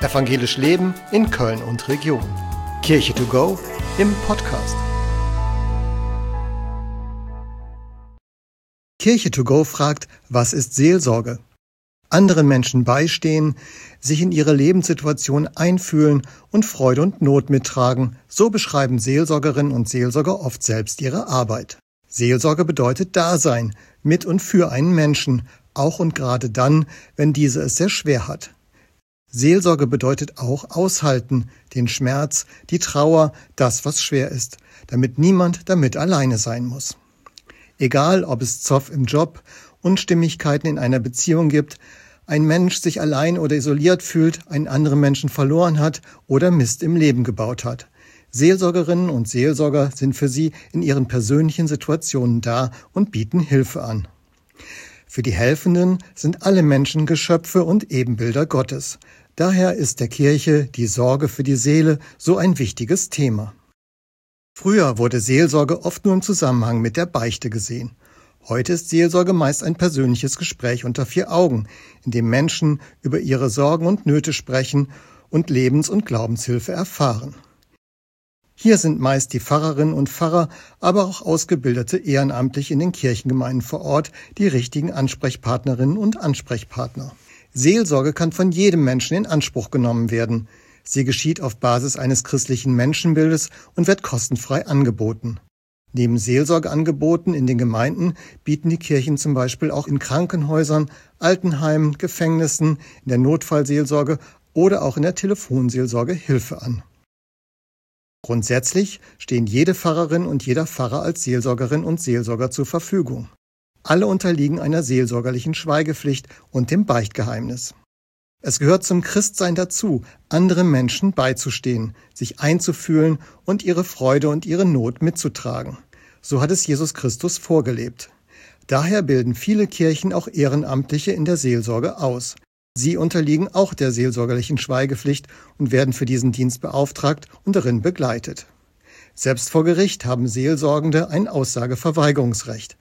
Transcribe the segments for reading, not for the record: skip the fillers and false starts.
Evangelisch Leben in Köln und Region. Kirche to go im Podcast. Kirche to go fragt, was ist Seelsorge? Anderen Menschen beistehen, sich in ihre Lebenssituation einfühlen und Freude und Not mittragen. So beschreiben Seelsorgerinnen und Seelsorger oft selbst ihre Arbeit. Seelsorge bedeutet Dasein, mit und für einen Menschen, auch und gerade dann, wenn dieser es sehr schwer hat. Seelsorge bedeutet auch aushalten, den Schmerz, die Trauer, das, was schwer ist, damit niemand damit alleine sein muss. Egal, ob es Zoff im Job, Unstimmigkeiten in einer Beziehung gibt, ein Mensch sich allein oder isoliert fühlt, einen anderen Menschen verloren hat oder Mist im Leben gebaut hat. Seelsorgerinnen und Seelsorger sind für sie in ihren persönlichen Situationen da und bieten Hilfe an. Für die Helfenden sind alle Menschen Geschöpfe und Ebenbilder Gottes. Daher ist der Kirche die Sorge für die Seele so ein wichtiges Thema. Früher wurde Seelsorge oft nur im Zusammenhang mit der Beichte gesehen. Heute ist Seelsorge meist ein persönliches Gespräch unter vier Augen, in dem Menschen über ihre Sorgen und Nöte sprechen und Lebens- und Glaubenshilfe erfahren. Hier sind meist die Pfarrerinnen und Pfarrer, aber auch ausgebildete Ehrenamtliche in den Kirchengemeinden vor Ort die richtigen Ansprechpartnerinnen und Ansprechpartner. Seelsorge kann von jedem Menschen in Anspruch genommen werden. Sie geschieht auf Basis eines christlichen Menschenbildes und wird kostenfrei angeboten. Neben Seelsorgeangeboten in den Gemeinden bieten die Kirchen zum Beispiel auch in Krankenhäusern, Altenheimen, Gefängnissen, in der Notfallseelsorge oder auch in der Telefonseelsorge Hilfe an. Grundsätzlich stehen jede Pfarrerin und jeder Pfarrer als Seelsorgerin und Seelsorger zur Verfügung. Alle unterliegen einer seelsorgerlichen Schweigepflicht und dem Beichtgeheimnis. Es gehört zum Christsein dazu, anderen Menschen beizustehen, sich einzufühlen und ihre Freude und ihre Not mitzutragen. So hat es Jesus Christus vorgelebt. Daher bilden viele Kirchen auch Ehrenamtliche in der Seelsorge aus. Sie unterliegen auch der seelsorgerlichen Schweigepflicht und werden für diesen Dienst beauftragt und darin begleitet. Selbst vor Gericht haben Seelsorgende ein Aussageverweigerungsrecht.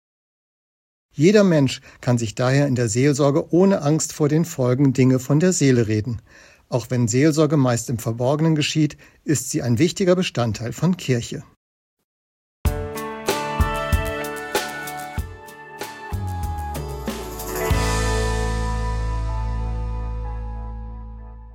Jeder Mensch kann sich daher in der Seelsorge ohne Angst vor den Folgen Dinge von der Seele reden. Auch wenn Seelsorge meist im Verborgenen geschieht, ist sie ein wichtiger Bestandteil von Kirche.